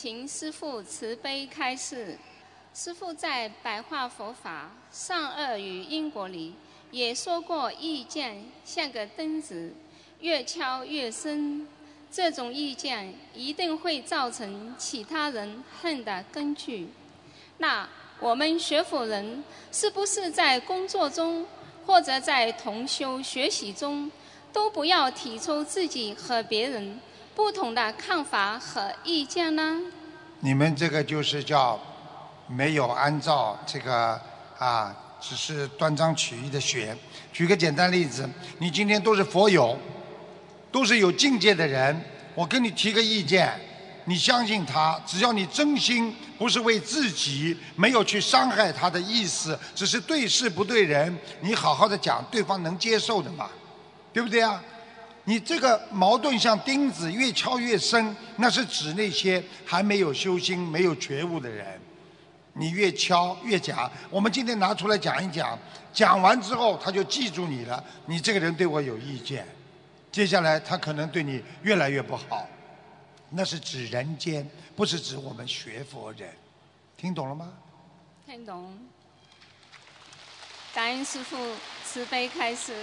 请师父慈悲开示。师父在《白话佛法善恶与因果》里也说过，意见像个灯子，越敲越深。这种意见一定会造成其他人恨的根据。那我们学佛人是不是在工作中或者在同修学习中，都不要提出自己和别人不同的看法和意见呢？ 你们这个就是叫没有按照这个只是断章取义的学。举个简单例子，你今天都是佛友，都是有境界的人，我跟你提个意见，你相信他，只要你真心，不是为自己，没有去伤害他的意思，只是对事不对人，你好好的讲，对方能接受的嘛，对不对啊？你这个矛盾像钉子，越敲越深，那是指那些还没有修心、没有觉悟的人。你越敲越讲，我们今天拿出来讲一讲，讲完之后他就记住你了，你这个人对我有意见，接下来他可能对你越来越不好。那是指人间，不是指我们学佛人。听懂了吗？ 听懂。感恩师父慈悲开示。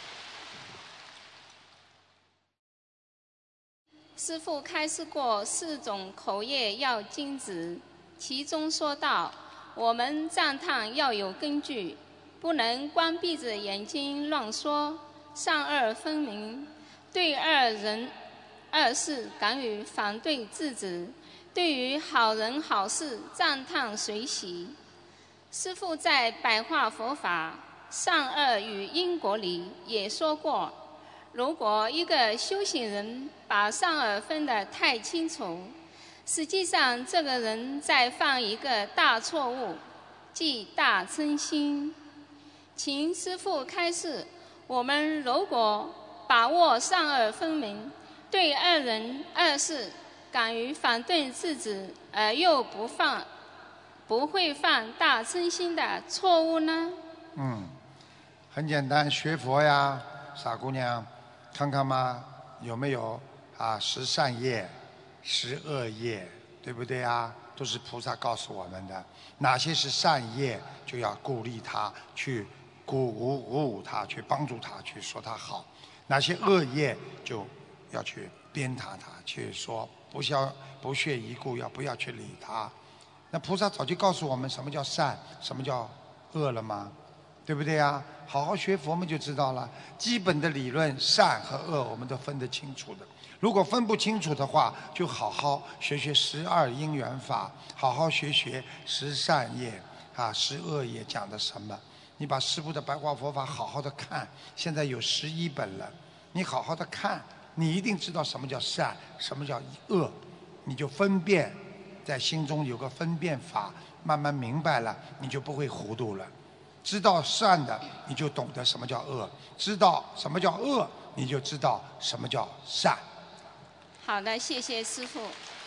师父开示过4种口业要禁止，其中说到，我们赞叹要有根据，不能光闭着眼睛乱说，善恶分明，对恶事敢于反对制止，对于好人好事赞叹随喜。师父在《白话佛法善恶与因果》里也说过，如果一个修行人把善恶分得太清楚，实际上这个人在犯一个大错误，即大嗔心。请师父开示，我们如果把握善恶分明，对恶人恶事敢于反对制止，而又不会犯大嗔心的错误呢？ 很简单，学佛呀，傻姑娘，看看嘛，有没有10善业、10恶业，对不对啊？都是菩萨告诉我们的。哪些是善业，就要鼓励他，去鼓舞他，去帮助他，去说他好；哪些恶业，就要去鞭挞他，去说不屑一顾，不要去理他。那菩萨早就告诉我们什么叫善，什么叫恶了吗？对不对啊？好好学佛们就知道了，基本的理论善和恶我们都分得清楚的。如果分不清楚的话，就好好学12因缘法，好好学10善业10恶业讲的什么。你把师父的白话佛法好好的看，现在有11本了，你好好的看，你一定知道什么叫善，什么叫恶，你就分辨，在心中有个分辨法，慢慢明白了，你就不会糊涂了。知道善的，你就懂得什么叫恶；知道什么叫恶，你就知道什么叫善。 好的，谢谢师父。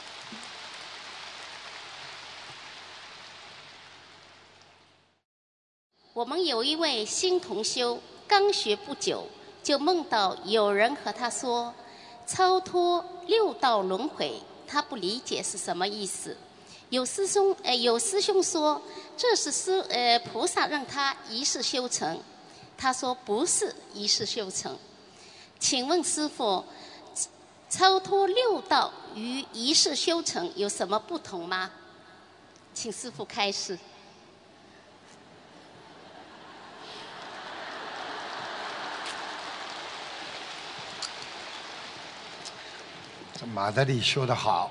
我们有一位新同修，刚学不久，就梦到有人和他说超脱6道轮回，他不理解是什么意思。有师兄说这是菩萨让他一世修成，他说不是一世修成。请问师父，超脱6道与一世修成有什么不同吗？请师父开示。 这马德里修得好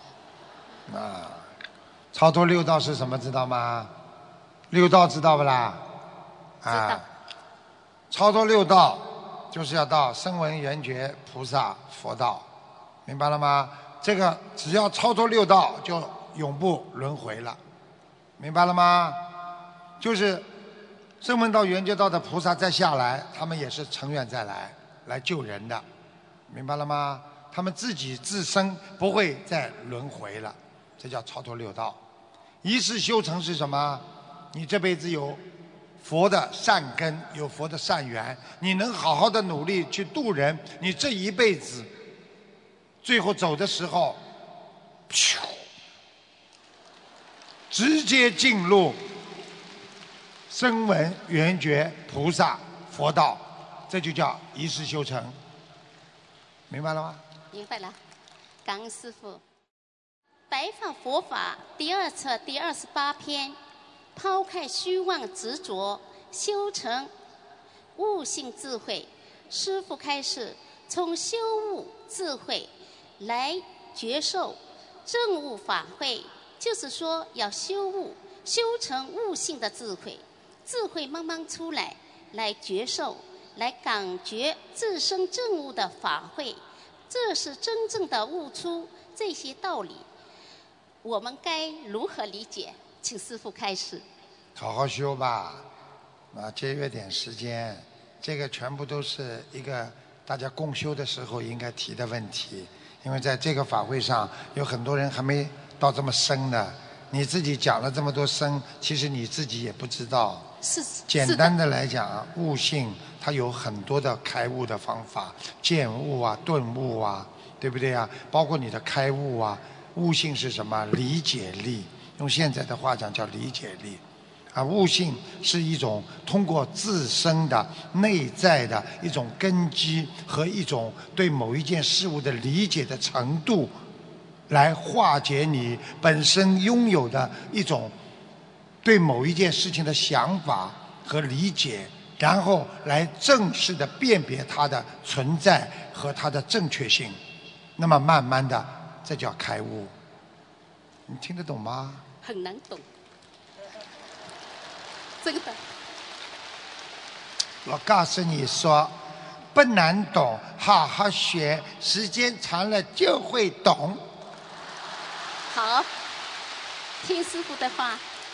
超脱6道是什么知道吗？6道知道不啦？ 知道。 超脱6道就是要到声闻缘觉菩萨佛道，明白了吗？这个只要超脱6道就永不轮回了，明白了吗？就是声闻道缘觉道的菩萨再下来，他们也是成愿再来救人的，明白了吗？他们自身不会再轮回了，这叫超脱6道。一世修成是什么？你这辈子有佛的善根，有佛的善缘，你能好好的努力去度人，你这一辈子最后走的时候， 直接进入声闻缘觉菩萨佛道，这就叫一世修成。明白了吗？ 明白了，感恩师父。白话佛法第2册第28篇，抛开虚妄执着，修成悟性智慧。师父开示，从修悟智慧来觉受正悟法会，就是说要修悟，修成悟性的智慧，智慧慢慢出来，来觉受，来感觉自身正悟的法会，这是真正的悟出这些道理。我们该如何理解？请师父开始。 好好修吧，节约点时间，这个全部都是一个大家共修的时候应该提的问题。因为在这个法会上，有很多人还没到这么深呢。你自己讲了这么多深，其实你自己也不知道。简单的来讲，悟性它有很多的开悟的方法，见悟啊、顿悟啊，对不对啊？包括你的开悟啊。悟性是什么？理解力，用现在的话讲叫理解力。悟性是一种通过自身的内在的一种根基和一种对某一件事物的理解的程度，来化解你本身拥有的一种对某一件事情的想法和理解，然后来正式的辨别它的存在和它的正确性。那么慢慢的，这叫开悟。你听得懂吗？ 很难懂，真的。 我告诉你说，不难懂，好好学，时间长了就会懂。 好，听师父的话。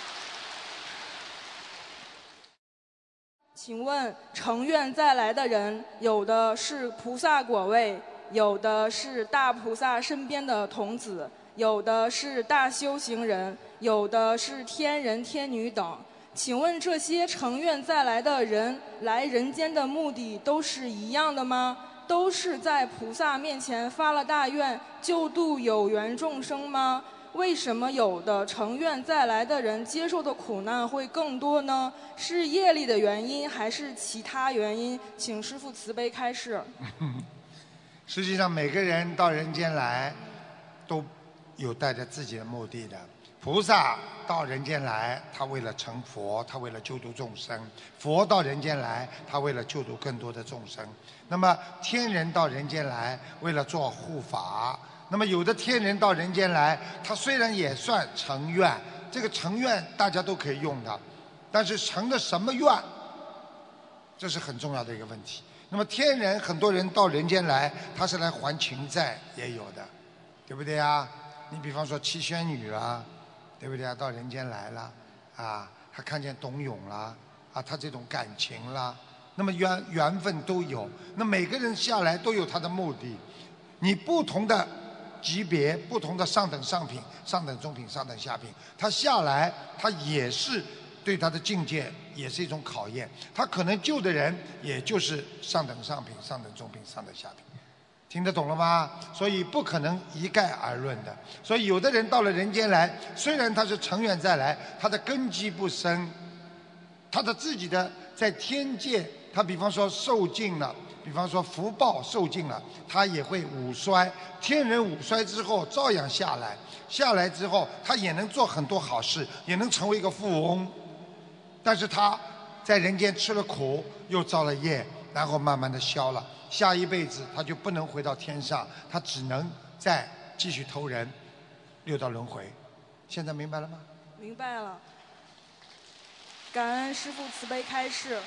请问成愿再来的人，有的是菩萨果位，有的是大菩萨身边的童子，有的是大修行人，有的是天人天女等。请问这些成愿再来的人来人间的目的都是一样的吗？都是在菩萨面前发了大愿，救度有缘众生吗？为什么有的成愿再来的人接受的苦难会更多呢？是业力的原因还是其他原因？请师父慈悲开示。 实际上每个人到人间来都有带着自己的目的的。菩萨到人间来，他为了成佛，他为了救度众生；佛到人间来，他为了救度更多的众生。那么天人到人间来，为了做护法。那么有的天人到人间来，他虽然也算成愿，这个成愿大家都可以用的，但是成的什么愿，这是很重要的一个问题。那么天人很多人到人间来，他是来还情债，也有的，对不对啊？你比方说七仙女啦，对不对啊？到人间来了，他看见董永啦，他这种感情啦，那么缘分都有。那每个人下来都有他的目的，你不同的级别、不同的上等上品、上等中品、上等下品，他下来他也是对他的境界也是一种考验。他可能救的人也就是上等上品、上等中品、上等下品。听得懂了吗？所以不可能一概而论的。所以有的人到了人间来，虽然他是成愿再来，他的根基不深，他的自己的在天界，他比方说受尽了，比方说福报受尽了，他也会五衰。天人五衰之后照样下来，下来之后他也能做很多好事，也能成为一个富翁。但是他在人间吃了苦，又造了业，然后慢慢的消了。下一辈子他就不能回到天上，他只能再继续投人，六道轮回。现在明白了吗？ 明白了。感恩师父慈悲开示。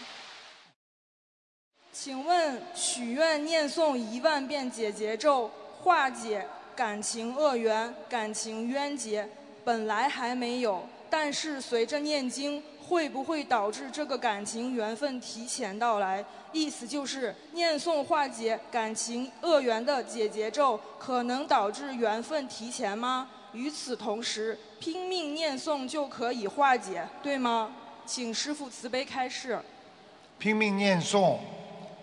请问许愿念诵10000遍解结咒，化解感情恶缘、感情冤结，本来还没有，但是随着念经，会不会导致这个感情缘分提前到来？意思就是念诵化解感情恶缘的解结咒，可能导致缘分提前吗？与此同时，拼命念诵就可以化解，对吗？请师父慈悲开示。 拼命念诵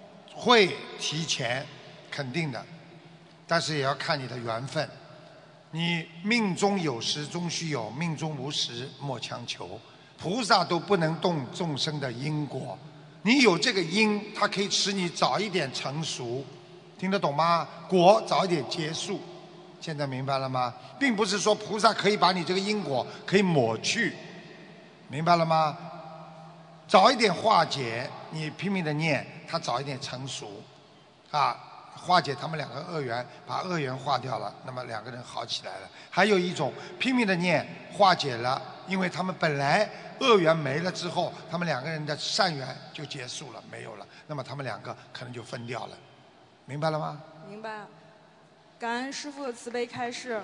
会提前，肯定的，但是也要看你的缘分。 你命中有时终须有，命中无时莫强求。菩萨都不能动众生的因果，你有这个因，它可以使你早一点成熟，听得懂吗？果早一点结束，现在明白了吗？并不是说菩萨可以把你这个因果可以抹去，明白了吗？早一点化解，你拼命的念，它早一点成熟，化解他们两个恶缘，把恶缘化掉了，那么两个人好起来了。还有一种拼命的念，化解了，因为他们本来恶缘没了之后，他们两个人的善缘就结束了，没有了，那么他们两个可能就分掉了，明白了吗？ 明白。感恩师父的慈悲开示。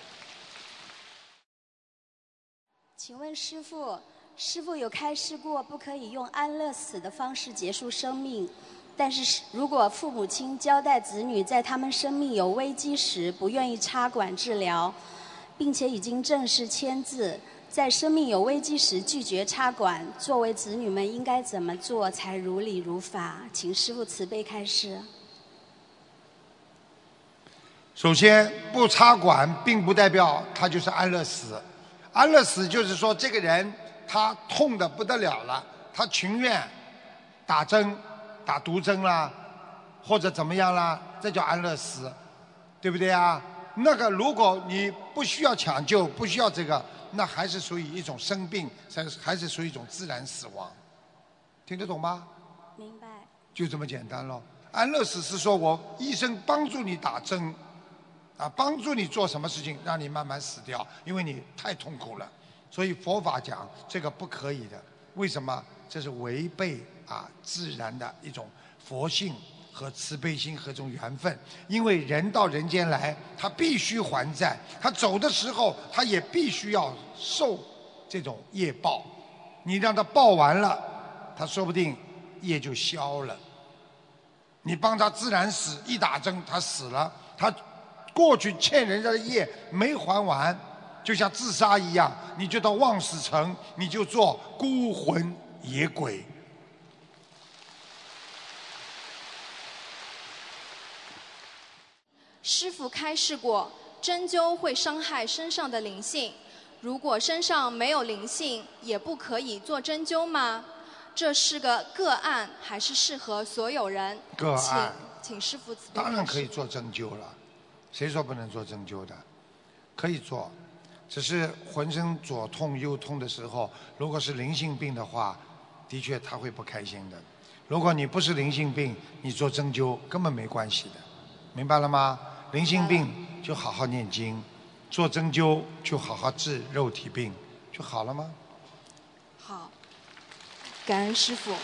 请问师父，师父有开示过不可以用安乐死的方式结束生命，但是如果父母亲交代子女在他们生命有危机时不愿意插管治疗，并且已经正式签字，在生命有危机时拒绝插管，作为子女们应该怎么做才如理如法？请师父慈悲开示。 首先，不插管并不代表他就是安乐死。安乐死就是说，这个人他痛得不得了了，他情愿打针、打毒针啦，或者怎么样啦，这叫安乐死，对不对啊？那个如果你不需要抢救，不需要这个，那还是属于一种生病，还是属于一种自然死亡，听得懂吗？ 明白。 就这么简单咯。安乐死是说我医生帮助你打针。帮助你做什么事情，让你慢慢死掉，因为你太痛苦了。所以佛法讲这个不可以的，为什么？这是违背自然的一种佛性和慈悲心和这种缘分。因为人到人间来，他必须还债，他走的时候，他也必须要受这种业报。你让他报完了，他说不定业就消了。你帮他自然死，一打针他死了，他过去欠人家的业没还完，就像自杀一样，你就到望死城，你就做孤魂野鬼。 师父开示过，针灸会伤害身上的灵性，如果身上没有灵性，也不可以做针灸吗？这是个个案，还是适合所有人？ 个案， 请师父慈悲。 当然可以做针灸了。谁说不能做针灸的？可以做，只是浑身左痛右痛的时候，如果是灵性病的话，的确他会不开心的。如果你不是灵性病，你做针灸根本没关系的，明白了吗？灵性病就好好念经，做针灸就好好治肉体病，就好了吗？ 好，感恩师父。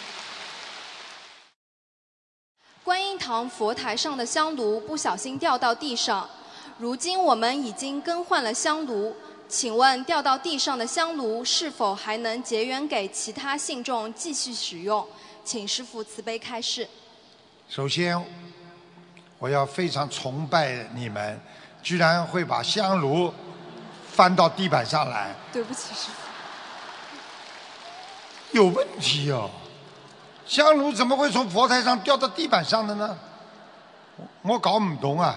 观音堂佛台上的香炉不小心掉到地上，如今我们已经更换了香炉，请问掉到地上的香炉是否还能结缘给其他信众继续使用？请师父慈悲开示。 首先，我要非常崇拜你们，居然会把香炉翻到地板上来。 对不起，师父。 有问题哦。香炉怎么会从佛台上掉到地板上的呢？我搞不懂啊。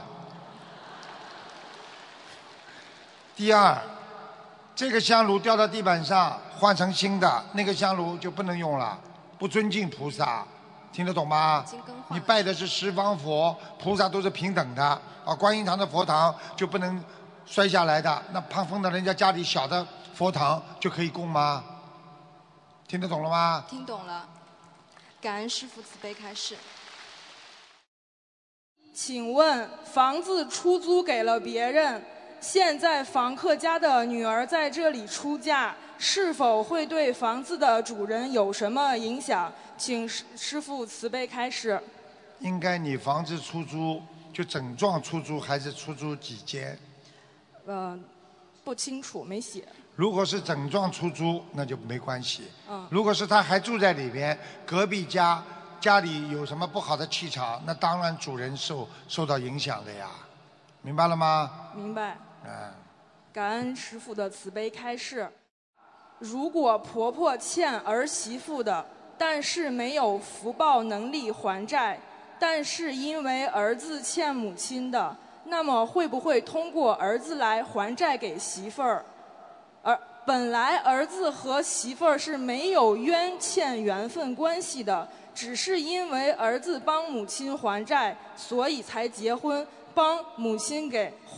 第二，这个香炉掉到地板上，换成新的，那个香炉就不能用了，不尊敬菩萨，听得懂吗？你拜的是十方佛，菩萨都是平等的观音堂的佛堂就不能摔下来的，那碰到人家家里小的佛堂就可以供吗？听得懂了吗？ 听懂了。感恩师父慈悲开示。 请问，房子出租给了别人，现在房客家的女儿在这里出嫁，是否会对房子的主人有什么影响？请师父慈悲开示。 应该你房子出租就整幢出租，还是出租几间？ 不清楚，没写。 如果是整幢出租，那就没关系。如果是他还住在里边，隔壁家里有什么不好的气场，那当然主人受到影响的呀，明白了吗？ 明白。感恩师父的慈悲开示。如果婆婆欠儿媳妇的，但是没有福报能力还债，但是因为儿子欠母亲的， 那么会不会通过儿子来还债给媳妇儿？而本来儿子和媳妇儿是没有冤欠缘分关系的，只是因为儿子帮母亲还债，所以才结婚，帮母亲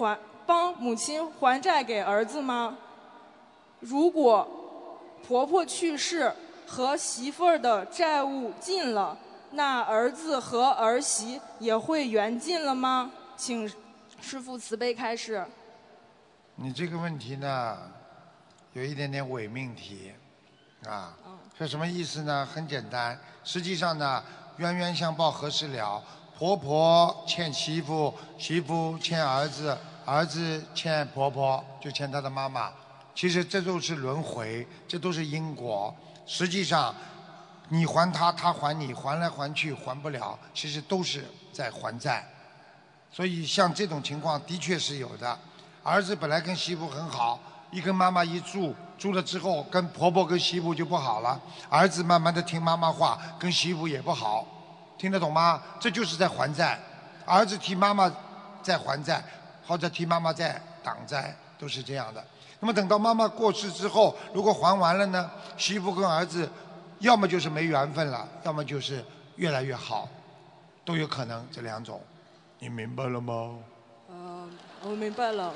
还债给儿子吗？如果婆婆去世和媳妇儿的债务尽了，那儿子和儿媳也会缘尽了吗？请师父慈悲开示。 你这个问题呢，有一点点伪命题，啊，是什么意思呢？很简单，实际上呢，冤冤相报何时了？婆婆欠媳妇，媳妇欠儿子，儿子欠婆婆，就欠他的妈妈。其实这都是轮回，这都是因果。实际上，你还他，他还你，还来还去还不了，其实都是在还债。所以像这种情况的确是有的。儿子本来跟媳妇很好，一跟妈妈一住了之后，跟婆婆跟媳妇就不好了。儿子慢慢的听妈妈话，跟媳妇也不好，听得懂吗？这就是在还债。儿子替妈妈在还债，或者替妈妈在挡债，都是这样的。那么等到妈妈过世之后，如果还完了呢，媳妇跟儿子要么就是没缘分了，要么就是越来越好，都有可能，这两种。你明白了吗？ 我明白了。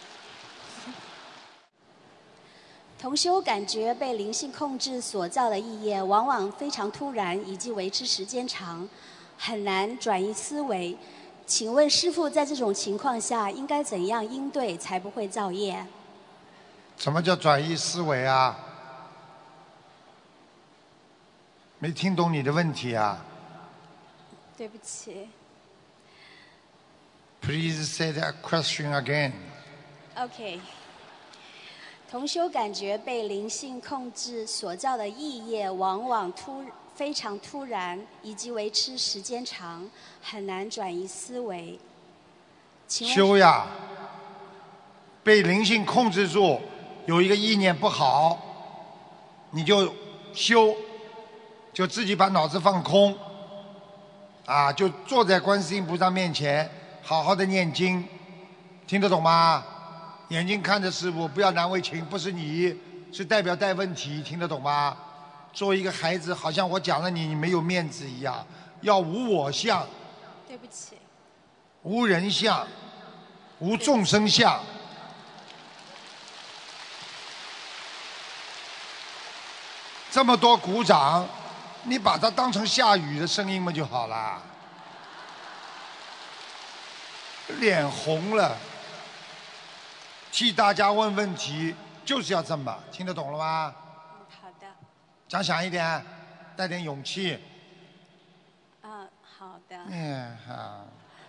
同修感觉被灵性控制所造的意业，往往非常突然，以及维持时间长，很难转移思维。请问师父，在这种情况下应该怎样应对，才不会造业？ 什么叫转移思维啊？没听懂你的问题啊。 对不起。 Please say that question again. OK。同修感觉被灵性控制所造的意业，往往非常突然，以及维持时间长，很难转移思维。 修呀，被灵性控制住，有一个意念不好，你就修，就自己把脑子放空，啊，就坐在观世音菩萨面前，好好的念经，听得懂吗？眼睛看着师父，不要难为情，不是你，是代表带问题，听得懂吗？作为一个孩子，好像我讲了你没有面子一样，要无我相。 对不起。 无人相，无众生相。这么多鼓掌，你把它当成下雨的声音嘛就好了。脸红了。替大家问问题，就是要这么，听得懂了吗？ 好的。 讲响一点，带点勇气。 好的。 好。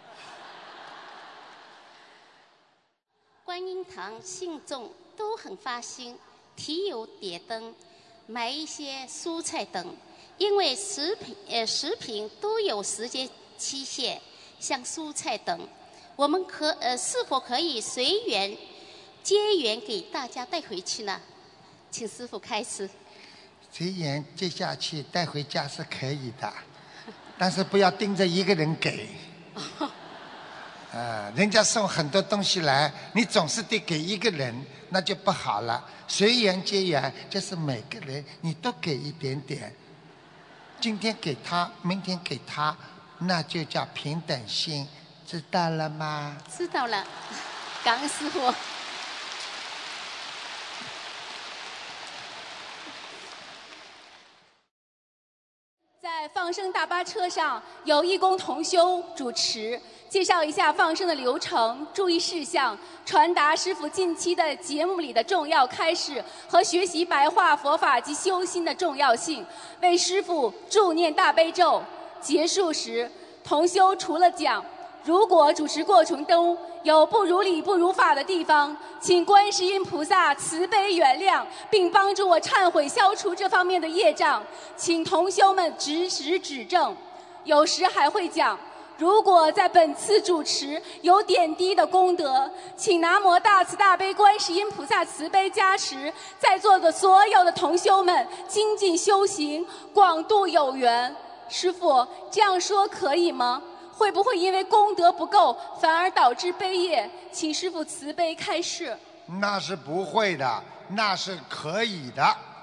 观音堂信众都很发心，提油点灯，买一些蔬菜等，因为食品都有时间期限，像蔬菜等，我们是否可以随缘结缘给大家带回去呢？请师父开始。 随缘接下去带回家是可以的，但是不要盯着一个人给。人家送很多东西来，你总是得给一个人，那就不好了。随缘结缘就是每个人你都给一点点，今天给他，明天给他，那就叫平等心，知道了吗？ 知道了，感恩师父。 在放生大巴车上，有义工同修主持，介绍一下放生的流程、注意事项，传达师父近期的节目里的重要开示和学习白话佛法及修心的重要性，为师父助念大悲咒。结束时，同修除了讲如果主持过程中有不如理不如法的地方，请观世音菩萨慈悲原谅，并帮助我忏悔消除这方面的业障，请同修们及时指正。有时还会讲，如果在本次主持有点滴的功德，请南无大慈大悲观世音菩萨慈悲加持在座的所有的同修们精进修行，广度有缘。师父，这样说可以吗？ 会不会因为功德不够，反而导致悲业？请师父慈悲开示。 那是不会的，那是可以的。